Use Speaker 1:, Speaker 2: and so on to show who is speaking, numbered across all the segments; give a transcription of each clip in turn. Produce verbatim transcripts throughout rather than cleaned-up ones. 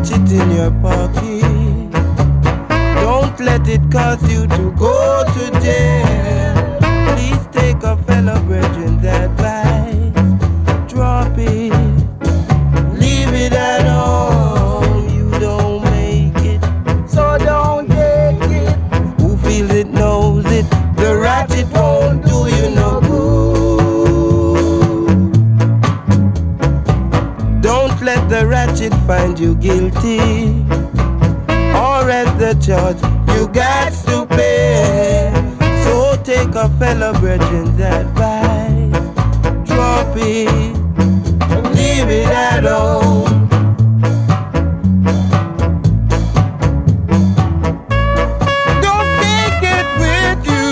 Speaker 1: ratchet in your pocket. Don't let it cause you to go to jail. Please take a fellow brethren's advice. Drop it, leave it at home. You don't make it, so don't take it. Who feels it knows it. The ratchet won't do you no good. Don't let the ratchet find you guilty, or as the judge you got to pay. So take a fellow brethren's advice. Drop it, leave it at home. Don't take it with you.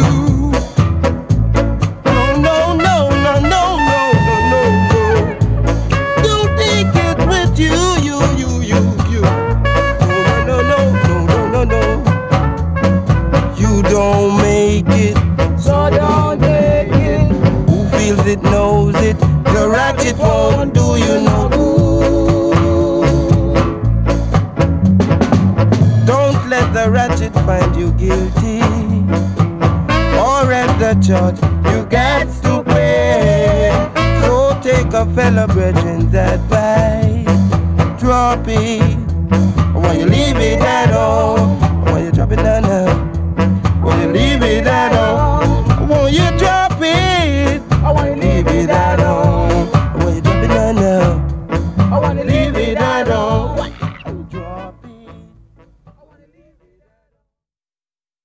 Speaker 1: No, no, no, no, no, no, no, no. Don't take it with you, you, you, you, you. No, no, no, no, no, no, no. You don't make it, so don't take it. Who feels it knows it. The ratchet won't do you no good. Don't let the ratchet find you guilty, or as the judge you got to pay. So take a fellow brethren's advice. Drop it,